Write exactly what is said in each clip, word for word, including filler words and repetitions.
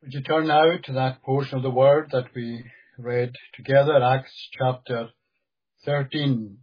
Would you turn now to that portion of the Word that we read together, Acts chapter thirteen.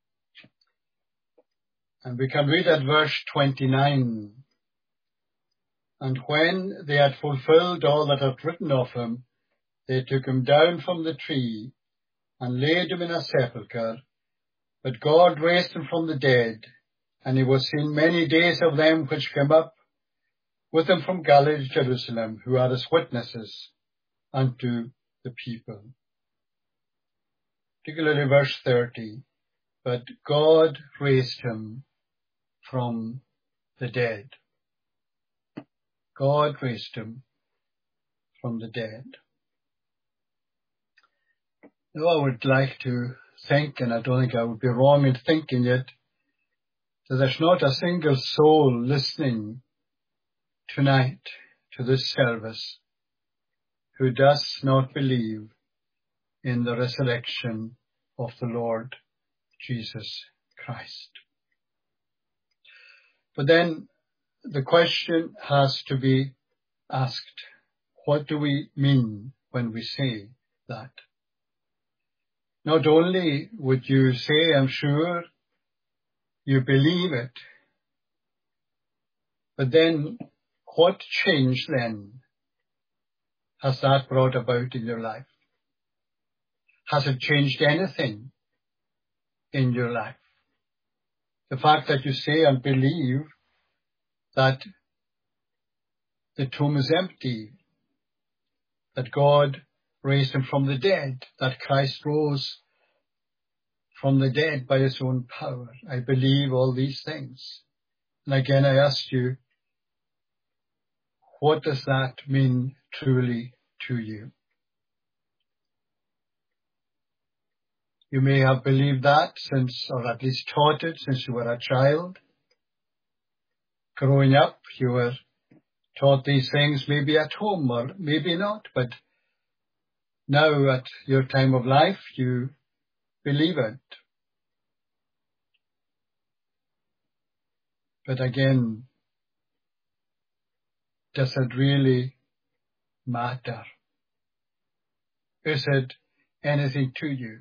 And we can read at verse twenty-nine. And when they had fulfilled all that was written of him, they took him down from the tree and laid him in a sepulchre. But God raised him from the dead, and he was seen many days of them which came up with him from Galilee to Jerusalem, who are his witnesses unto the people. Particularly verse thirty. But God raised him from the dead. God raised him from the dead. Now I would like to think, and I don't think I would be wrong in thinking it, that there's not a single soul listening tonight to this service who does not believe in the resurrection of the Lord Jesus Christ. But then the question has to be asked, what do we mean when we say that? Not only would you say, I'm sure, you believe it, but then what change then has that brought about in your life? Has it changed anything in your life? The fact that you say and believe that the tomb is empty, that God raised him from the dead, that Christ rose from the dead by his own power. I believe all these things. And again, I ask you, what does that mean truly to you? You may have believed that since, or at least taught it since you were a child. Growing up, you were taught these things maybe at home or maybe not, but now at your time of life, you believe it. But again, does it really matter? Is it anything to you?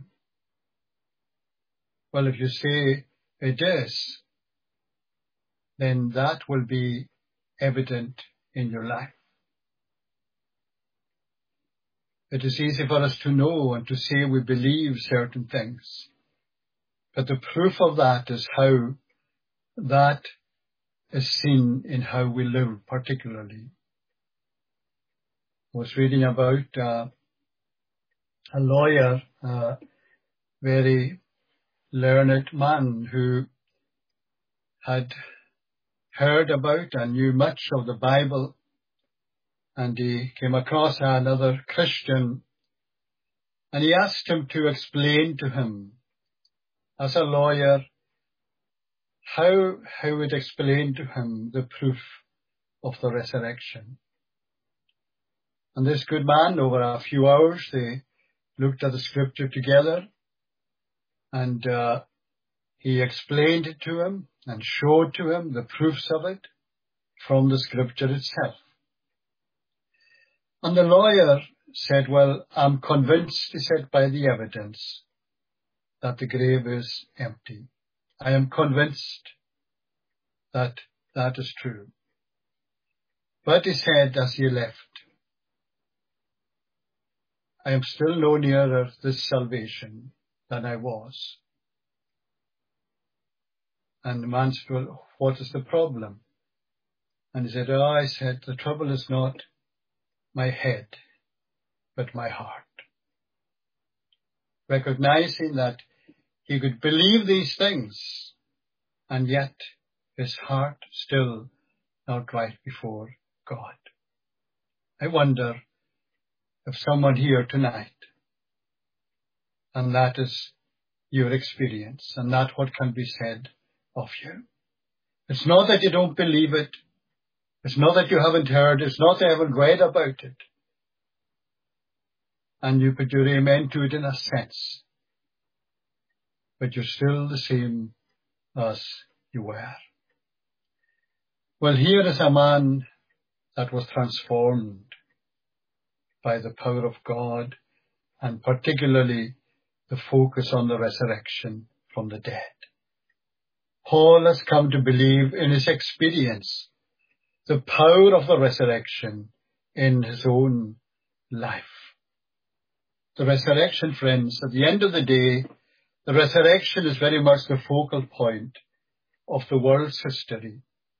Well, if you say it is, then that will be evident in your life. It is easy for us to know and to say we believe certain things. But the proof of that is how that is seen in how we live particularly. I was reading about uh, a lawyer, a very learned man who had heard about and knew much of the Bible, and he came across another Christian, and he asked him to explain to him, as a lawyer, how he would explain to him the proof of the resurrection. And this good man, over a few hours, they looked at the scripture together, and uh, he explained it to him and showed to him the proofs of it from the scripture itself. And the lawyer said, well, I'm convinced, he said, by the evidence that the grave is empty. I am convinced that that is true. But he said as he left, I am still no nearer this salvation than I was. And the man said, well, what is the problem? And he said, oh, I said, the trouble is not my head, but my heart. Recognizing that he could believe these things, and yet his heart still not right before God. I wonder if someone here tonight, and that is your experience, and that what can be said of you. It's not that you don't believe it. It's not that you haven't heard. It's not that you haven't read about it. And you put your amen to it in a sense. But you're still the same as you were. Well, here is a man that was transformed by the power of God, and particularly the focus on the resurrection from the dead. Paul has come to believe in his experience the power of the resurrection in his own life. The resurrection, friends, at the end of the day, the resurrection is very much the focal point of the world's history.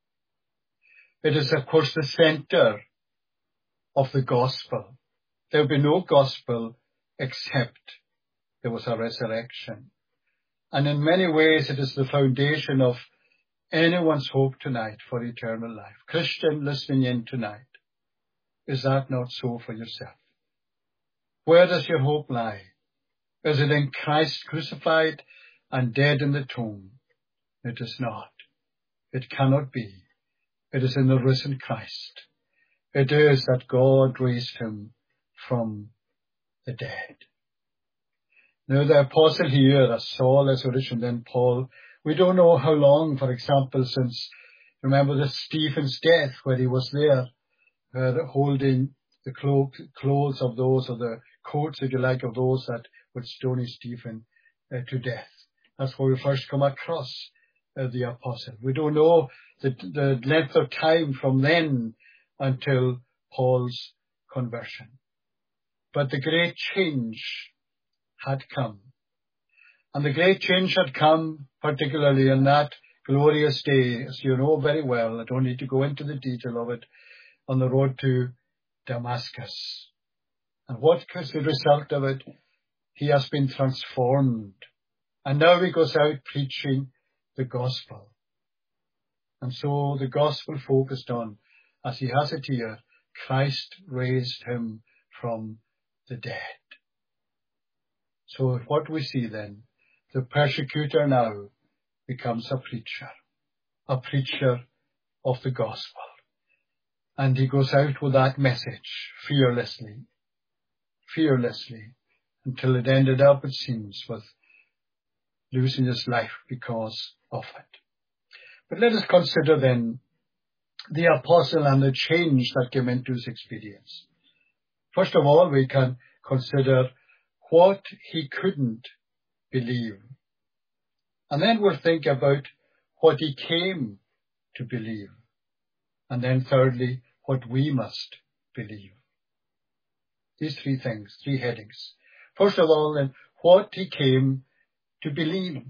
It is, of course, the center of the gospel. There will be no gospel except there was a resurrection. And in many ways, it is the foundation of anyone's hope tonight for eternal life. Christian, listening in tonight, is that not so for yourself? Where does your hope lie? Is it in Christ crucified and dead in the tomb? It is not. It cannot be. It is in the risen Christ. It is that God raised him from the dead. Now the apostle here, as Saul is originally then Paul, we don't know how long, for example, since, remember the Stephen's death, where he was there, uh, holding the cloak, clothes of those, or the coats, if you like, of those that would stone Stephen uh, to death. That's where we first come across uh, the apostle. We don't know the, the length of time from then until Paul's conversion. But the great change had come. And the great change had come particularly on that glorious day, as you know very well. I don't need to go into the detail of it, on the road to Damascus. And what was the result of it? He has been transformed. And now he goes out preaching the gospel. And so the gospel focused on, as he has it here, Christ raised him from the dead. So what we see then, the persecutor now becomes a preacher, a preacher of the gospel. And he goes out with that message fearlessly, fearlessly, until it ended up, it seems, with losing his life because of it. But let us consider then the apostle and the change that came into his experience. First of all, we can consider what he couldn't believe. And then we'll think about what he came to believe. And then thirdly, what we must believe. These three things, three headings. First of all, then, what he came to believe.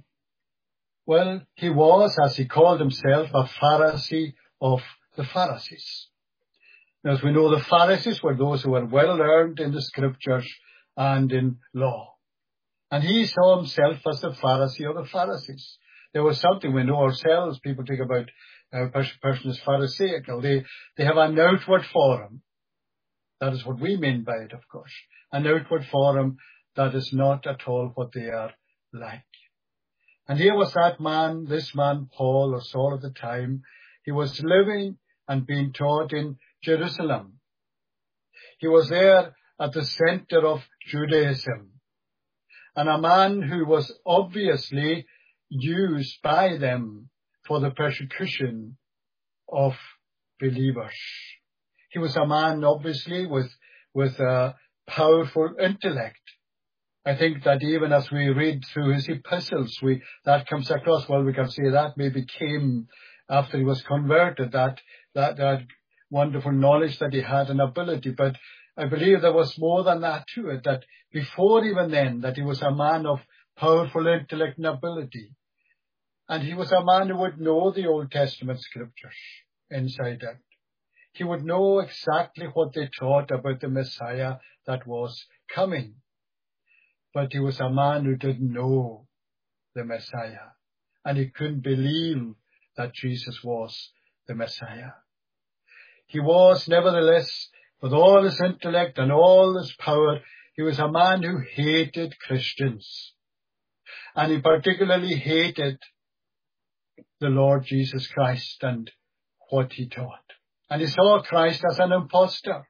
Well, he was, as he called himself, a Pharisee of the Pharisees. Now, as we know, the Pharisees were those who were well learned in the scriptures and in law. And he saw himself as the Pharisee of the Pharisees. There was something we know ourselves. People think about a person is Pharisaical. They, they have an outward form. That is what we mean by it, of course. An outward form that is not at all what they are like. And here was that man, this man, Paul, or Saul at the time. He was living and being taught in Jerusalem. He was there at the center of Judaism. And a man who was obviously used by them for the persecution of believers. He was a man, obviously, with, with a powerful intellect. I think that even as we read through his epistles, we, that comes across. Well, we can say that maybe came after he was converted, that, that, that wonderful knowledge that he had and ability. But I believe there was more than that to it, that before even then, that he was a man of powerful intellect and ability. And he was a man who would know the Old Testament scriptures inside out. He would know exactly what they taught about the Messiah that was coming. But he was a man who didn't know the Messiah. And he couldn't believe that Jesus was the Messiah. He was, nevertheless, with all his intellect and all his power, he was a man who hated Christians. And he particularly hated the Lord Jesus Christ and what he taught. And he saw Christ as an impostor.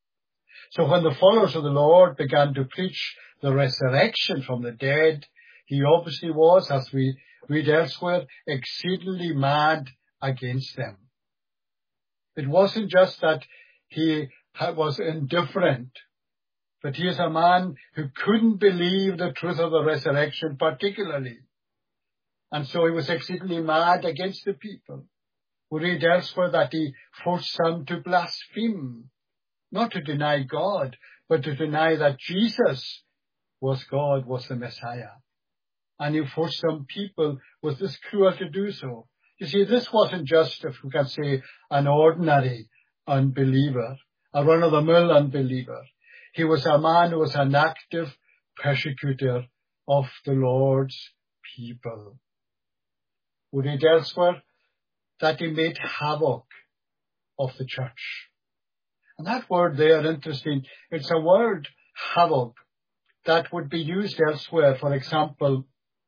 So when the followers of the Lord began to preach the resurrection from the dead, he obviously was, as we read elsewhere, exceedingly mad against them. It wasn't just that he was indifferent But he is a man who couldn't believe the truth of the resurrection particularly. And so he was exceedingly mad against the people. We read elsewhere that he forced some to blaspheme, not to deny God, but to deny that Jesus was God, was the Messiah. And he forced some people with this cruel to do so. You see, this wasn't just, if we can say, an ordinary unbeliever, a run-of-the-mill unbeliever. He was a man who was an active persecutor of the Lord's people. We read elsewhere that he made havoc of the church. And that word there, interesting, it's a word, havoc, that would be used elsewhere, for example,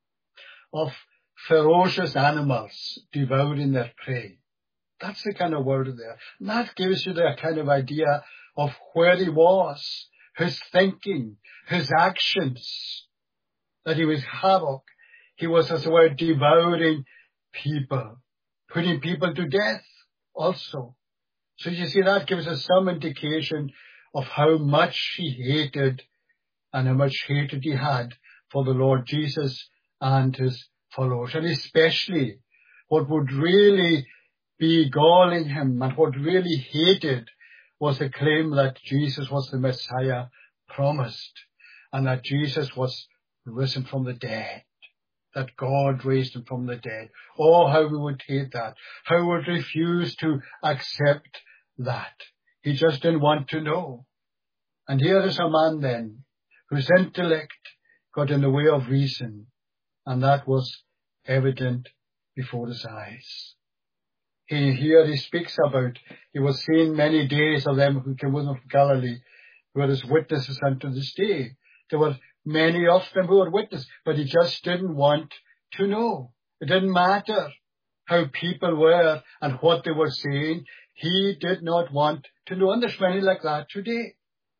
of ferocious animals devouring their prey. That's the kind of word there. And that gives you the kind of idea of where he was, his thinking, his actions, that he was havoc. He was, as it were, devouring people, putting people to death also. So you see, that gives us some indication of how much he hated and how much hatred he had for the Lord Jesus and his followers. And especially what would really be galling him and what really hated was the claim that Jesus was the Messiah promised and that Jesus was risen from the dead, that God raised him from the dead. Oh, how we would hate that. How we would refuse to accept that. He just didn't want to know. And here is a man then whose intellect got in the way of reason, and that was evident before his eyes. He, here he speaks about, he was seen many days of them who came with him from Galilee, who were his witnesses unto this day. There were many of them who were witnesses, but he just didn't want to know. It didn't matter how people were and what they were saying. He did not want to know. And there's many like that today.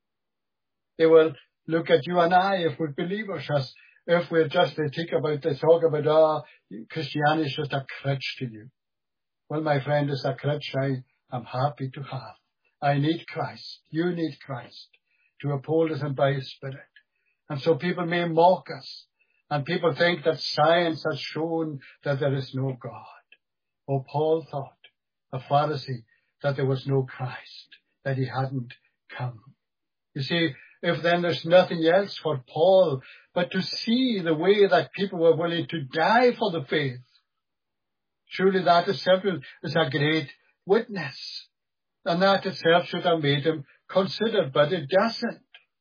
They will look at you and I, if we're believers, as if we're just, they think about, they talk about, ah, oh, Christianity is just a crutch to you. Well, my friend, it's a crutch I am happy to have. I need Christ. You need Christ to uphold us and by his Spirit. And so people may mock us, and people think that science has shown that there is no God. Oh, Paul thought, a Pharisee, that there was no Christ, that he hadn't come. You see, if then there's nothing else for Paul but to see the way that people were willing to die for the faith, surely that itself is a great witness. And that itself should have made him consider, but it doesn't.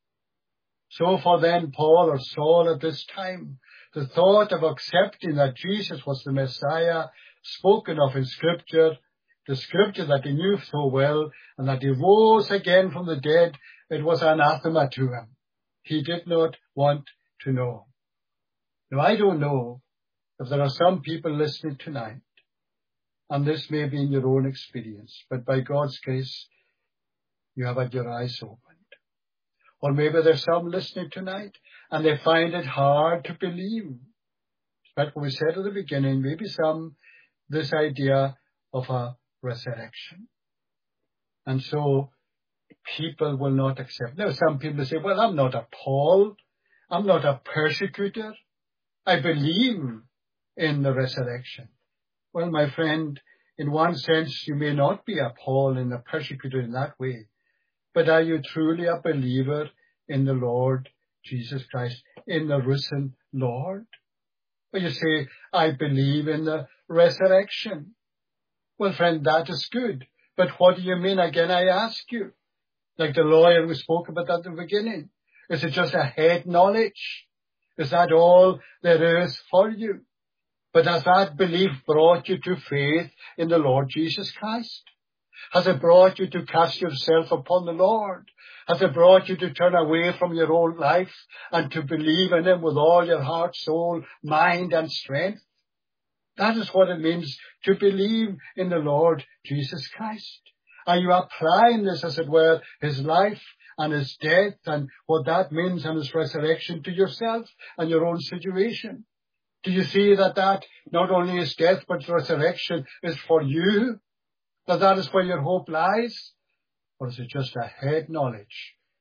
So for then Paul or Saul at this time, the thought of accepting that Jesus was the Messiah spoken of in Scripture, the Scripture that he knew so well, and that he rose again from the dead, it was anathema to him. He did not want to know. Now, I don't know if there are some people listening tonight, and this may be in your own experience, but by God's grace, you have had your eyes opened. Or maybe there's some listening tonight, and they find it hard to believe. But what we said at the beginning, maybe some, this idea of a resurrection. And so people will not accept. Now, some people say, well, I'm not a Paul. I'm not a persecutor. I believe in the resurrection. Well, my friend, in one sense, you may not be a Paul and a persecutor in that way. But are you truly a believer in the Lord Jesus Christ, in the risen Lord? Well, you say, I believe in the resurrection. Well, friend, that is good. But what do you mean? Again, I ask you. Like the lawyer who spoke about at the beginning. Is it just a head knowledge? Is that all there is for you? But has that belief brought you to faith in the Lord Jesus Christ? Has it brought you to cast yourself upon the Lord? Has it brought you to turn away from your old life and to believe in him with all your heart, soul, mind, and strength? That is what it means to believe in the Lord Jesus Christ. Are you applying this, as it were, his life and his death and what that means and his resurrection to yourself and your own situation? Do you see that that not only is death but resurrection is for you? That that is where your hope lies? Or is it just a head knowledge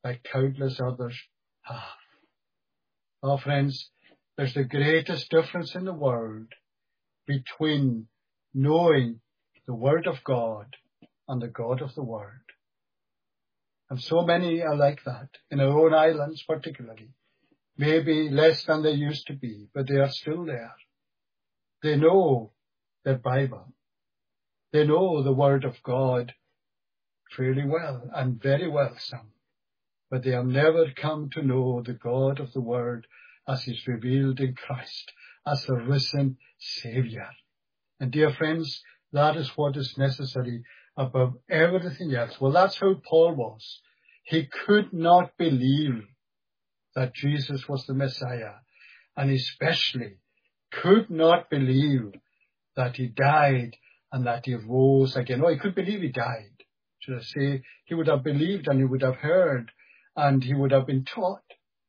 like countless others have. Oh, friends, there's the greatest difference in the world between knowing the Word of God and the God of the Word. And so many are like that, in our own islands particularly. Maybe less than they used to be, but they are still there. They know their Bible. They know the Word of God fairly well, and very well some. But they have never come to know the God of the Word as He's revealed in Christ, as the risen Saviour. And dear friends, that is what is necessary above everything else. Well, that's how Paul was. He could not believe that Jesus was the Messiah, and especially could not believe that He died and that He rose again. Oh, he could believe He died. Should I say, he would have believed and he would have heard and he would have been taught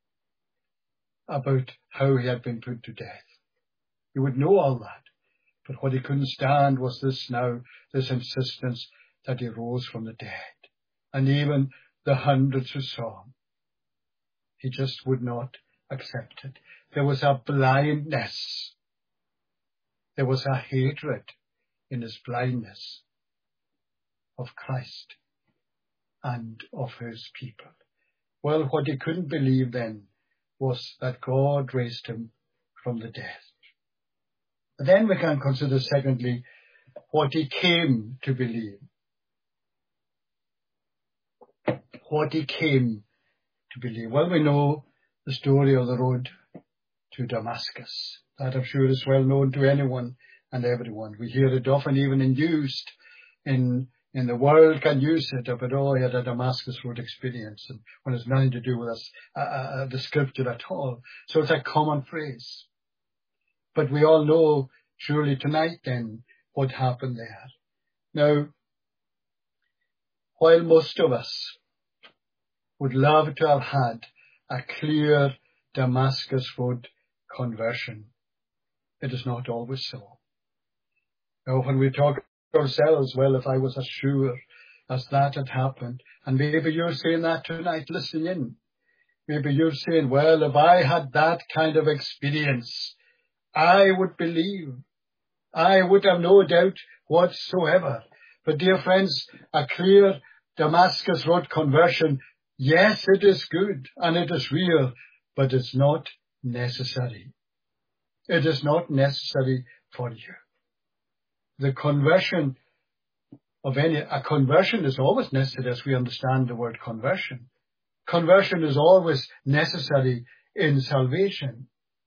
about how He had been put to death. He would know all that. But what he couldn't stand was this now, this insistence that He rose from the dead. And even the hundreds who saw Him, he just would not accept it. There was a blindness. There was a hatred in his blindness of Christ and of His people. Well, what he couldn't believe then was that God raised Him from the dead. And then we can consider, secondly, what he came to believe. What he came to believe. Well, we know the story of the road to Damascus. That, I'm sure, is well known to anyone and everyone. We hear it often even in used in in the world can use it about, oh, he had a Damascus Road experience, and when it's nothing to do with us, uh, uh, the scripture at all. So it's a common phrase. But we all know, surely tonight then, what happened there. Now, while most of us would love to have had a clear Damascus Road conversion, it is not always so. Now, when we talk ourselves, well, if I was as sure as that had happened, and maybe you're saying that tonight, listening in. Maybe you're saying, well, if I had that kind of experience, I would believe. I would have no doubt whatsoever. But dear friends, a clear Damascus Road conversion, yes, it is good and it is real, but it's not necessary. It is not necessary for you. The conversion of any, a conversion is always necessary as we understand the word conversion. Conversion is always necessary in salvation.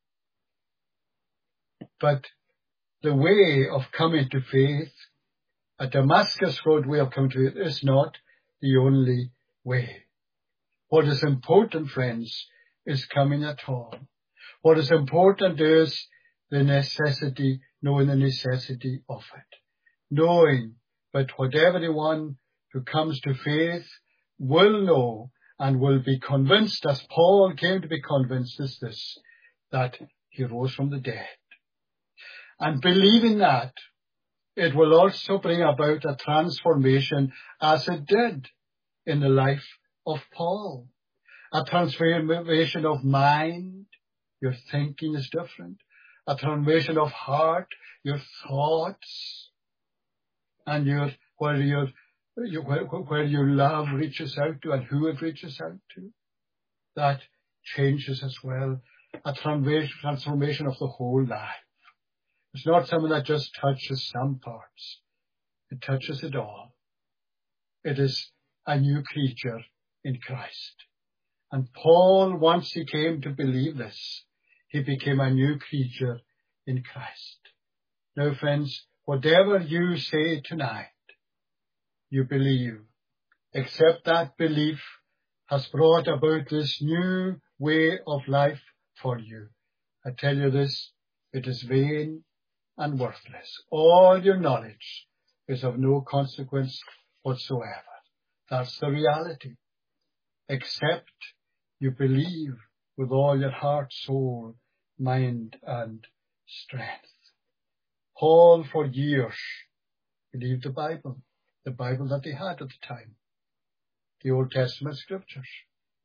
But the way of coming to faith, a Damascus Road way of coming to faith, is not the only way. What is important, friends, is coming at all. What is important is the necessity, knowing the necessity of it. Knowing that what everyone who comes to faith will know and will be convinced, as Paul came to be convinced, is this, that He rose from the dead. And believing that, it will also bring about a transformation, as it did in the life of Paul. A transformation of mind, your thinking is different. A transformation of heart, your thoughts, and your where your, your where, where your love reaches out to and who it reaches out to. That changes as well. A transformation of the whole life. It's not something that just touches some parts. It touches it all. It is a new creature in Christ. And Paul, once he came to believe this, he became a new creature in Christ. Now, friends, whatever you say tonight, you believe, except that belief has brought about this new way of life for you. I tell you this, it is vain and worthless. All your knowledge is of no consequence whatsoever. That's the reality. Except you believe with all your heart, soul, mind, and strength. Paul, for years, believed the Bible, the Bible that he had at the time, the Old Testament scriptures.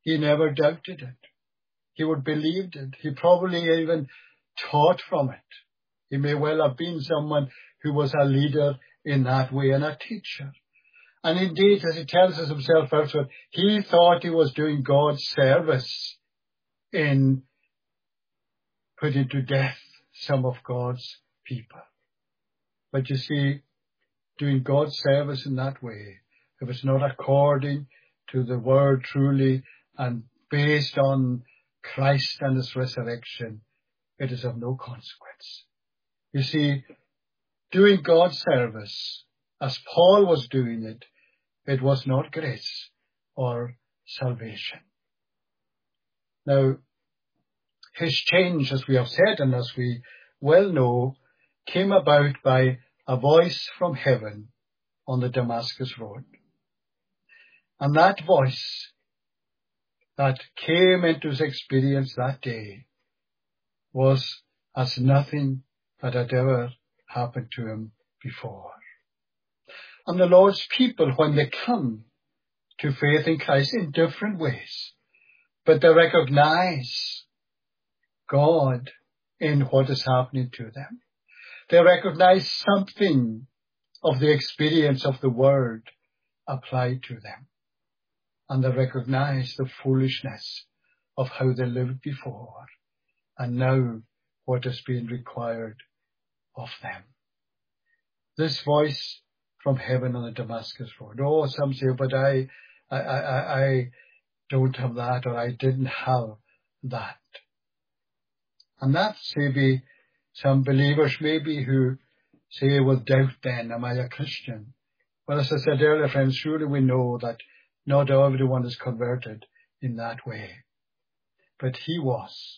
He never doubted it. He would believe it. He probably even taught from it. He may well have been someone who was a leader in that way and a teacher. And indeed, as he tells us himself elsewhere, he thought he was doing God's service in putting to death some of God's people. But you see, doing God's service in that way, if it's not according to the word truly and based on Christ and his resurrection, it is of no consequence. You see, doing God's service, as Paul was doing it, it was not grace or salvation. Now, his change, as we have said and as we well know, came about by a voice from heaven on the Damascus road. And that voice that came into his experience that day was as nothing that had ever happened to him before. And the Lord's people, when they come to faith in Christ in different ways, but they recognize God in what is happening to them. They recognize something of the experience of the word applied to them. And they recognize the foolishness of how they lived before and now what is being required of them. This voice from heaven on the Damascus road. Oh, some say, but I, I, I, I don't have that, or I didn't have that. And that's maybe some believers maybe who say with doubt then, am I a Christian? Well, as I said earlier, friends, surely we know that not everyone is converted in that way. But he was.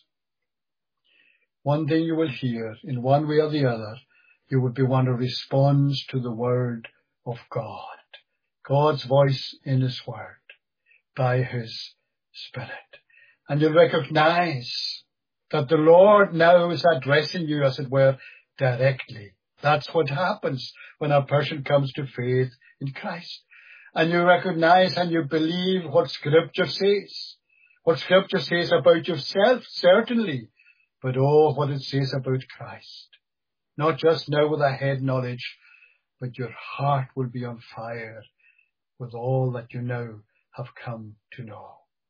One thing you will hear, in one way or the other, you will be one who responds to the word of God. God's voice in his word by his Spirit. And you'll recognize that the Lord now is addressing you, as it were, directly. That's what happens when a person comes to faith in Christ. And you recognize and you believe what Scripture says. What Scripture says about yourself, certainly, but oh, what it says about Christ. Not just now with a head knowledge, but your heart will be on fire with all that you now have come to know.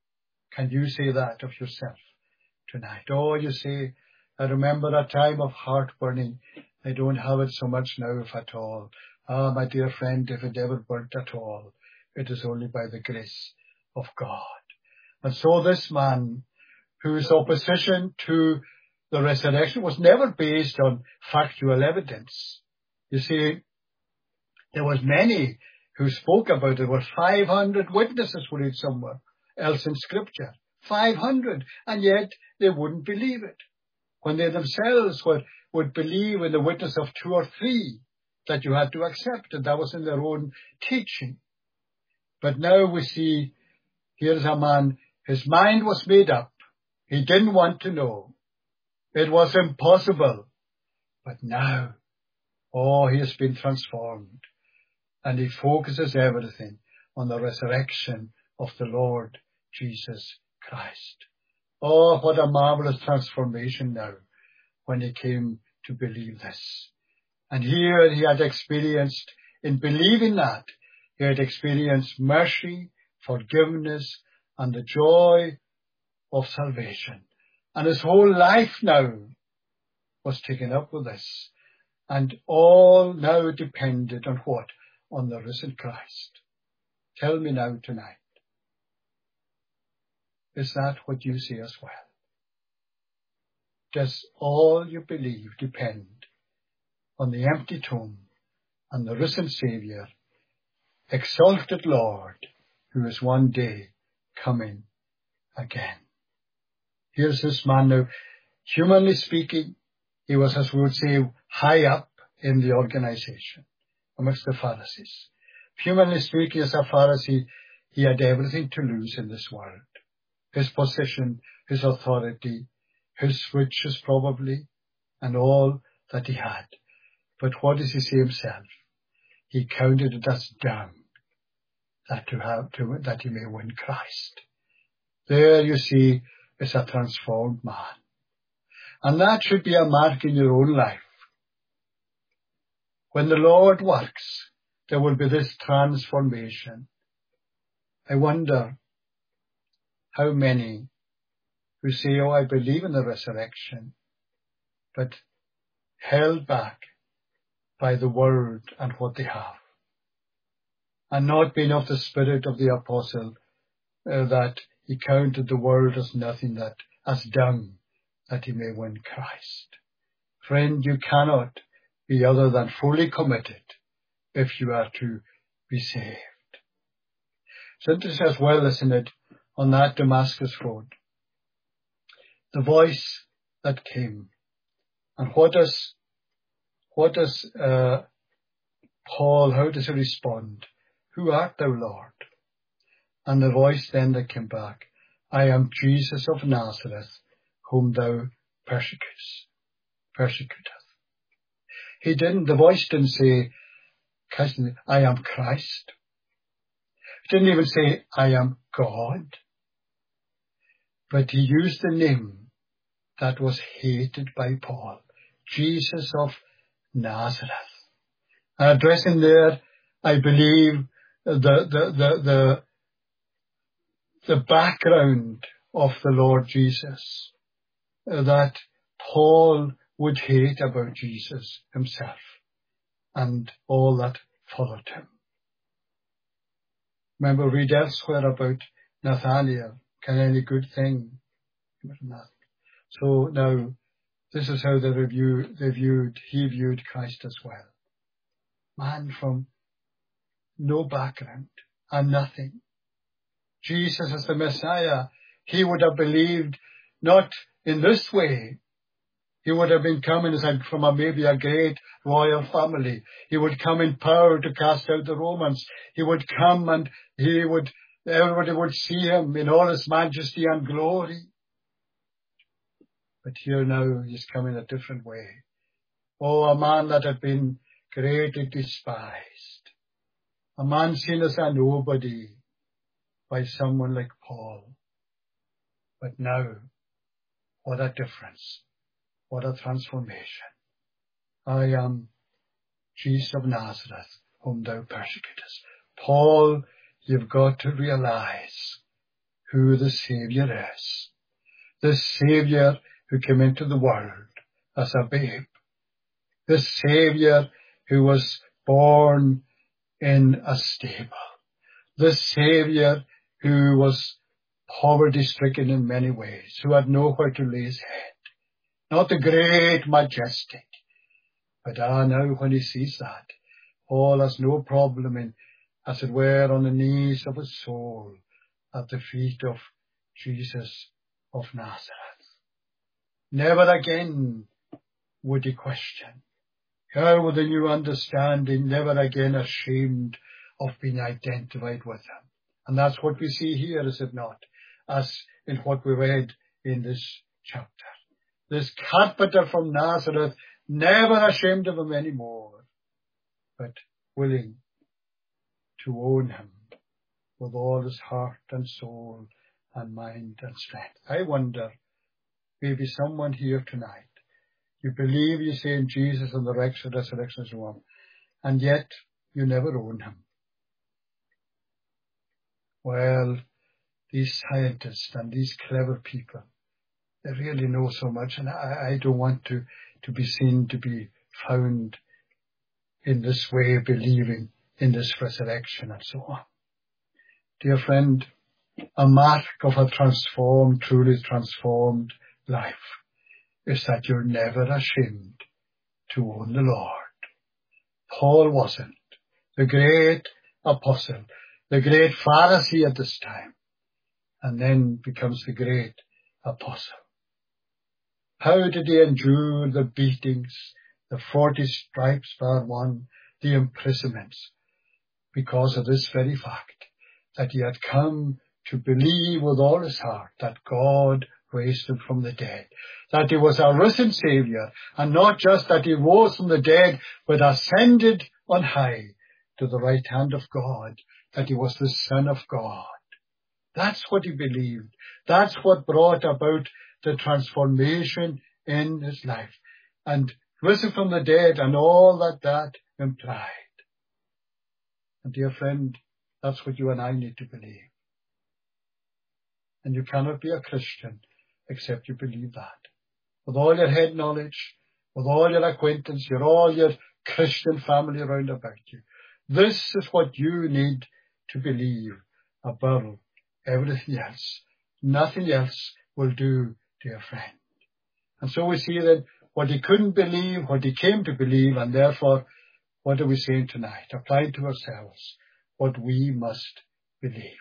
Can you say that of yourself tonight? Oh, you say, I remember that time of heart burning. I don't have it so much now, if at all. Ah, my dear friend, if it ever burnt at all, it is only by the grace of God. And so this man, whose opposition to the resurrection was never based on factual evidence. You see, there was many who spoke about it. There were five hundred witnesses, we read somewhere else in Scripture. five hundred. And yet they wouldn't believe it. When they themselves would, would believe in the witness of two or three that you had to accept. And that was in their own teaching. But now we see, here's a man, his mind was made up. He didn't want to know. It was impossible. But now, oh, he has been transformed. And he focuses everything on the resurrection of the Lord Jesus Christ. Oh, what a marvelous transformation now when he came to believe this. And here he had experienced, in believing that, he had experienced mercy, forgiveness, and the joy of salvation. And his whole life now was taken up with this. And all now depended on what? On the risen Christ. Tell me now tonight, is that what you see as well? Does all you believe depend on the empty tomb and the risen Saviour, exalted Lord, who is one day coming again? Here's this man now, humanly speaking, he was, as we would say, high up in the organization amongst the Pharisees. Humanly speaking, as a Pharisee, he had everything to lose in this world. His position, his authority, his riches probably, and all that he had. But what does he say himself? He counted it as dung that to have to, that he may win Christ. There you see is a transformed man. And that should be a mark in your own life. When the Lord works, there will be this transformation. I wonder how many who say, oh, I believe in the resurrection, but held back by the word and what they have, and not being of the spirit of the apostle, uh, that he counted the world as nothing, that as dung, that he may win Christ. Friend, you cannot be other than fully committed if you are to be saved. So interesting as well, isn't it, on that Damascus road, the voice that came. And what does, what does, uh, Paul, how does he respond? Who art thou, Lord? And the voice then that came back, I am Jesus of Nazareth, whom thou persecutest. persecutest. He didn't, the voice didn't say, I am Christ. He didn't even say, I am God. But he used the name that was hated by Paul, Jesus of Nazareth. And addressing there, I believe, the, the, the, the, the background of the Lord Jesus, uh, that Paul would hate about Jesus himself and all that followed him. Remember, read elsewhere about Nathanael, can any good thing? So now, this is how they reviewed, they viewed, he viewed Christ as well. Man from no background and nothing. Jesus as the Messiah, he would have believed not in this way. He would have been coming as a, from a, maybe a great royal family. He would come in power to cast out the Romans. He would come and he would, everybody would see him in all his majesty and glory. But here now he's coming a different way. Oh, a man that had been greatly despised. A man seen as a nobody by someone like Paul. But now, what a difference. What a transformation. I am Jesus of Nazareth, whom thou persecutest. Paul, you've got to realize who the Saviour is. The Saviour who came into the world as a babe. The Saviour who was born in a stable. The Saviour who was poverty-stricken in many ways, who had nowhere to lay his head. Not the great majestic. But ah, now when he sees that, Paul has no problem in, as it were, on the knees of his soul at the feet of Jesus of Nazareth. Never again would he question. Here with a new understanding, never again ashamed of being identified with him. And that's what we see here, is it not? As in what we read in this chapter. This carpenter from Nazareth, never ashamed of him anymore, but willing to own him with all his heart and soul and mind and strength. I wonder, maybe someone here tonight, you believe, you say in Jesus and the resurrection and so on, and yet you never own him. Well, these scientists and these clever people, they really know so much, and I, I don't want to, to be seen to be found in this way, believing in this resurrection and so on. Dear friend, a mark of a transformed, truly transformed life is that you're never ashamed to own the Lord. Paul wasn't. The great apostle, the great Pharisee at this time, and then becomes the great apostle. How did he endure the beatings, the forty stripes bar one, the imprisonments? Because of this very fact, that he had come to believe with all his heart that God raised him from the dead, that he was a risen Saviour, and not just that he rose from the dead, but ascended on high to the right hand of God, that he was the Son of God. That's what he believed. That's what brought about the transformation in his life. And risen from the dead and all that that implied. And dear friend, that's what you and I need to believe. And you cannot be a Christian except you believe that. With all your head knowledge, with all your acquaintance, your all your Christian family around about you. This is what you need to believe above everything else. Nothing else will do, dear friend. And so we see that what he couldn't believe, what he came to believe, and therefore, what are we saying tonight? Applied to ourselves, what we must believe.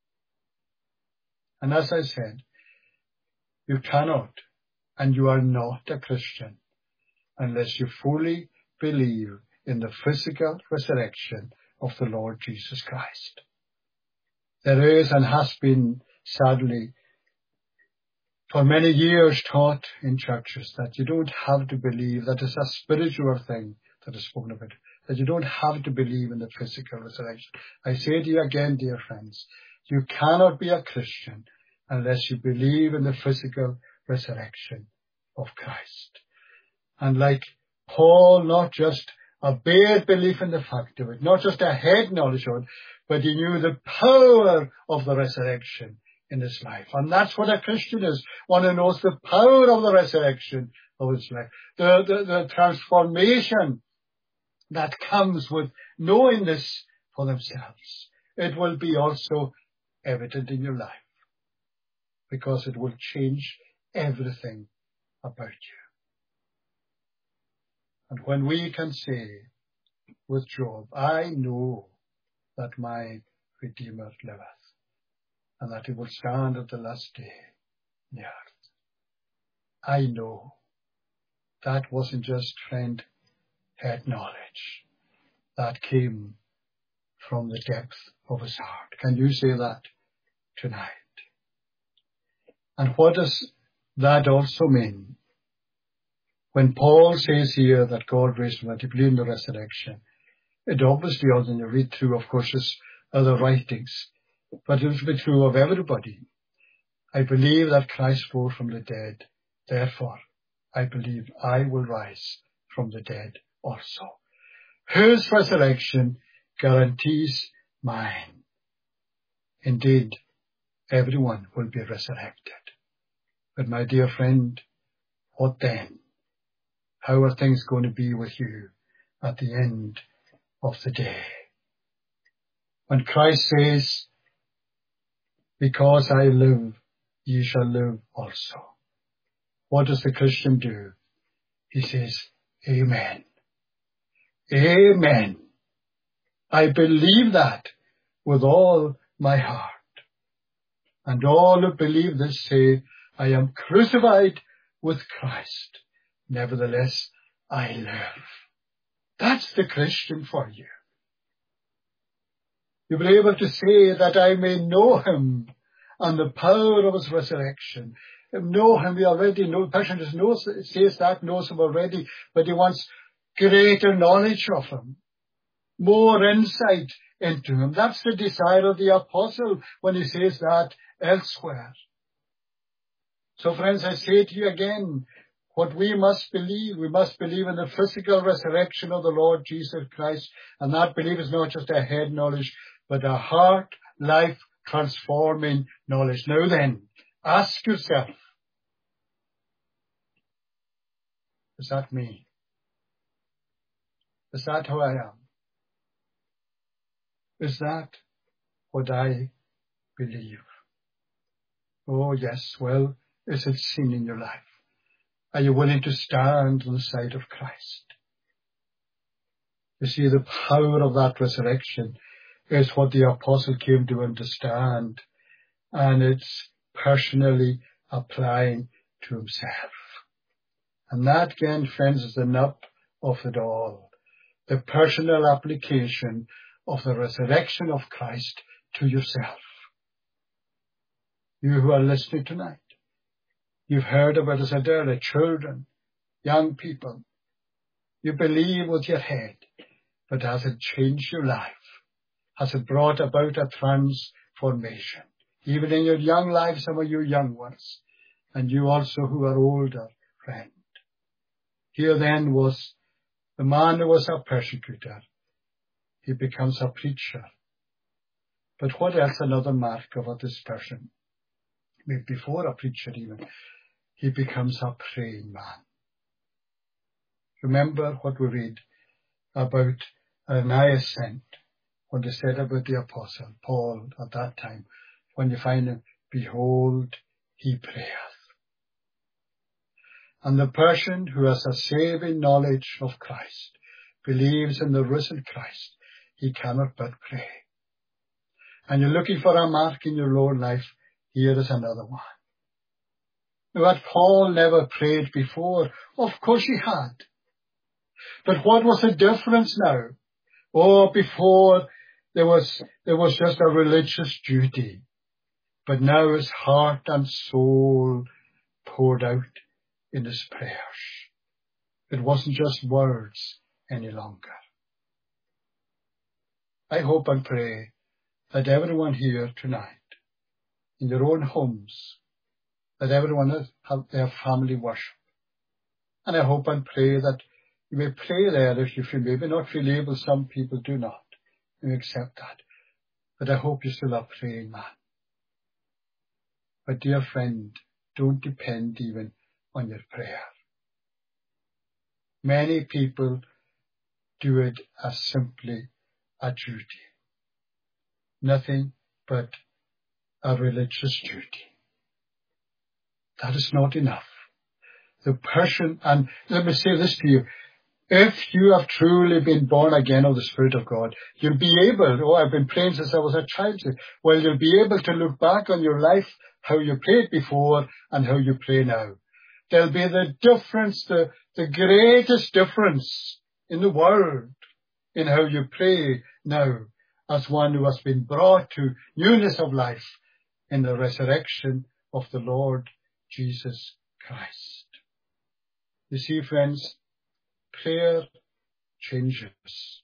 And as I said, you cannot, and you are not a Christian, unless you fully believe in the physical resurrection of the Lord Jesus Christ. There is and has been, sadly, for many years taught in churches that you don't have to believe, that it's a spiritual thing that is spoken about, that you don't have to believe in the physical resurrection. I say to you again, dear friends, you cannot be a Christian unless you believe in the physical resurrection of Christ. And like Paul, not just a bare belief in the fact of it, not just a head knowledge of it, but he knew the power of the resurrection in his life. And that's what a Christian is. One who knows the power of the resurrection of his life. The, the, the transformation that comes with knowing this for themselves. It will be also evident in your life. Because it will change everything about you. And when we can say with Job, I know that my Redeemer liveth, and that he will stand at the last day in the earth. I know. That wasn't just, friend, head knowledge. That came from the depth of his heart. Can you say that tonight? And what does that also mean? When Paul says here that God raised him, that he believed in the resurrection, it obviously, when you read through, of course, his other writings, but it will be true of everybody. I believe that Christ rose from the dead. Therefore, I believe I will rise from the dead also. His resurrection guarantees mine. Indeed, everyone will be resurrected. But my dear friend, what then? How are things going to be with you at the end of the day? When Christ says, because I live, ye shall live also. What does the Christian do? He says, Amen. Amen. I believe that with all my heart. And all who believe this say, I am crucified with Christ. Nevertheless, I live. That's the Christian for you. You'll be able to say that I may know him and the power of his resurrection. Know him, we already know. The person just knows, says that, knows him already, but he wants greater knowledge of him. More insight into him. That's the desire of the apostle when he says that elsewhere. So friends, I say to you again, what we must believe, we must believe in the physical resurrection of the Lord Jesus Christ. And that belief is not just a head knowledge, but a heart, life, transforming knowledge. Now then, ask yourself, is that me? Is that who I am? Is that what I believe? Oh yes, well, is it seen in your life? Are you willing to stand on the side of Christ? You see, the power of that resurrection is what the apostle came to understand, and it's personally applying to himself. And that, again, friends, is the nub of it all. The personal application of the resurrection of Christ to yourself. You who are listening tonight, you've heard about, as I said earlier, children, young people. You believe with your head, but has it changed your life? Has it brought about a transformation? Even in your young life, some of you young ones, and you also who are older, friend. Here then was the man who was a persecutor. He becomes a preacher. But what else another mark of this person? Maybe before a preacher even, he becomes a praying man. Remember what we read about Ananias sent, when they said about the apostle Paul at that time, when you find him, behold, he prayeth. And the person who has a saving knowledge of Christ, believes in the risen Christ, he cannot but pray. And you're looking for a mark in your own life, here is another one. But Paul never prayed before. Of course he had. But what was the difference now? Oh, before there was, there was just a religious duty. But now his heart and soul poured out in his prayers. It wasn't just words any longer. I hope and pray that everyone here tonight, in your own homes, that everyone have their family worship. And I hope and pray that you may pray there if you feel, maybe not feel able, some people do not. You accept that. But I hope you still are praying, man. But dear friend, don't depend even on your prayer. Many people do it as simply a duty. Nothing but a religious duty. That is not enough. The person, and let me say this to you, if you have truly been born again of the Spirit of God, you'll be able, oh, I've been praying since I was a child, well, you'll be able to look back on your life, how you prayed before and how you pray now. There'll be the difference, the, the greatest difference in the world in how you pray now as one who has been brought to newness of life in the resurrection of the Lord Jesus Christ. You see, friends, prayer changes.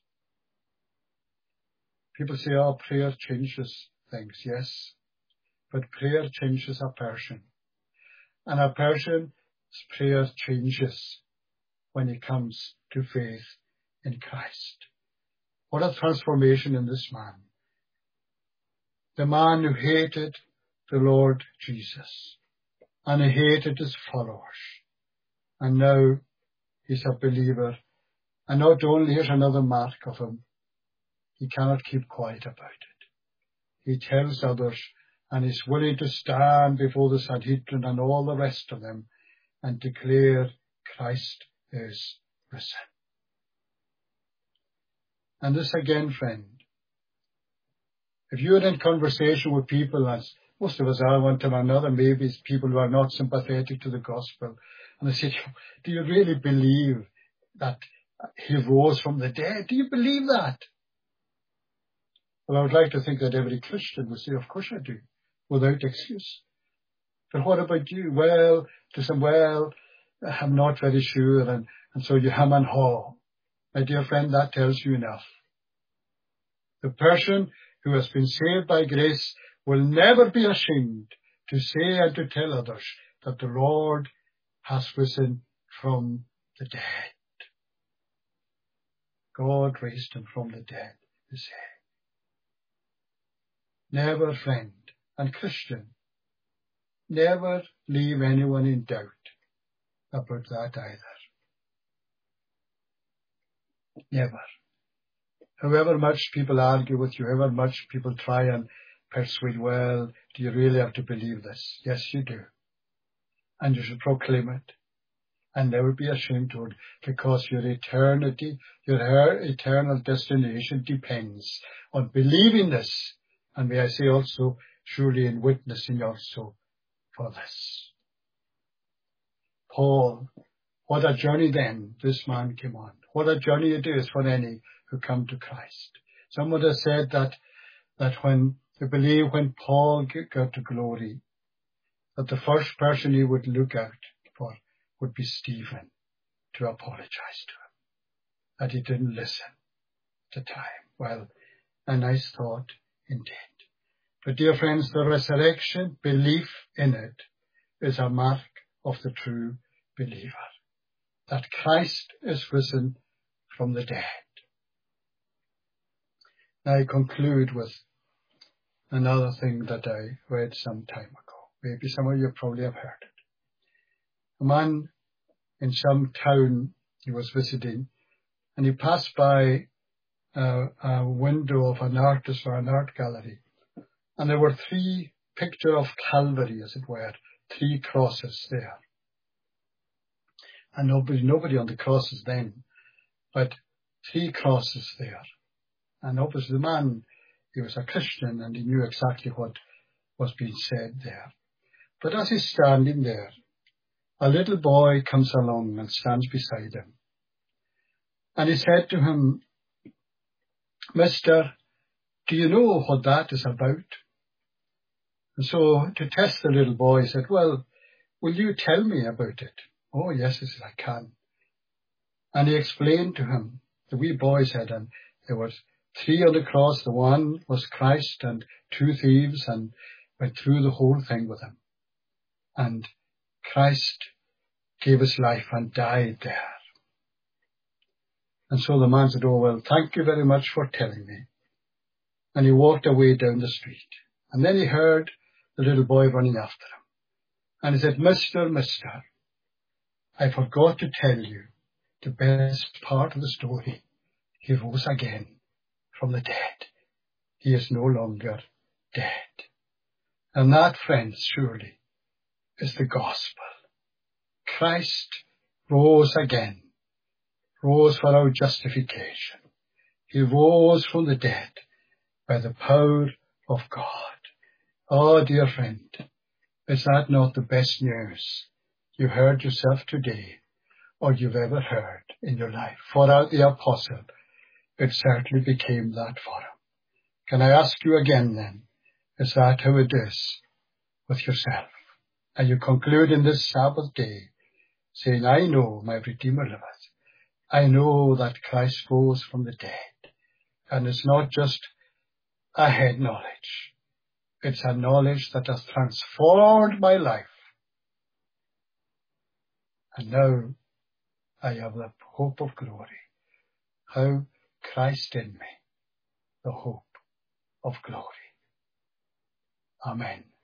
People say, oh, prayer changes things. Yes, but prayer changes a person. And a person's prayer changes when he comes to faith in Christ. What a transformation in this man. The man who hated the Lord Jesus and he hated his followers. And now he's a believer. And not only, here's another mark of him, he cannot keep quiet about it. He tells others, and he's willing to stand before the Sanhedrin and all the rest of them and declare Christ is risen. And this again, friend, if you're in conversation with people, as most of us are one time or another, maybe it's people who are not sympathetic to the gospel, and they say, do you really believe that he rose from the dead? Do you believe that? Well, I would like to think that every Christian would say, of course I do, without excuse. But what about you? Well, to some, well, I'm not very sure, and, and so you hem and haw. My dear friend, that tells you enough. The person who has been saved by grace will never be ashamed to say and to tell others that the Lord has risen from the dead. God raised him from the dead, they say. Never, friend and Christian, never leave anyone in doubt about that either. Never. However much people argue with you, however much people try and persuade, well, do you really have to believe this? Yes, you do. And you should proclaim it. And never be ashamed to it, because your eternity, your eternal destination depends on believing this. And may I say also, surely in witnessing also for this. Paul, what a journey then this man came on. What a journey it is for any who come to Christ. Someone has said that, that when they believe when Paul got to glory, that the first person he would look out for would be Stephen, to apologize to him, that he didn't listen at the time. Well, a nice thought indeed. But dear friends, the resurrection, belief in it, is a mark of the true believer. That Christ is risen from the dead. Now I conclude with another thing that I read some time ago. Maybe some of you probably have heard it. A man in some town he was visiting, and he passed by a, a window of an artist or an art gallery, and there were three picture of Calvary, as it were, three crosses there. And nobody, nobody on the crosses then, but three crosses there. And obviously the man, he was a Christian and he knew exactly what was being said there. But as he's standing there, a little boy comes along and stands beside him. And he said to him, "Mister, do you know what that is about?" And so to test the little boy, he said, "Well, will you tell me about it?" "Oh, yes," he said, "I can." And he explained to him, the wee boy said, and there was three on the cross. The one was Christ and two thieves, and went through the whole thing with him. And Christ gave his life and died there. And so the man said, "Oh, well, thank you very much for telling me." And he walked away down the street. And then he heard the little boy running after him. And he said, "Mister, mister, I forgot to tell you the best part of the story. He rose again from the dead. He is no longer dead." And that, friends, surely is the gospel. Christ rose again, rose for our justification. He rose from the dead by the power of God. Oh, dear friend, is that not the best news you heard yourself today, or you've ever heard in your life? For out the apostle, it certainly became that for him. Can I ask you again then, is that how it is with yourself? And you conclude in this Sabbath day, saying, "I know my Redeemer liveth. I know that Christ rose from the dead." And it's not just a head knowledge. It's a knowledge that has transformed my life. And now I have the hope of glory. How Christ in me, the hope of glory. Amen.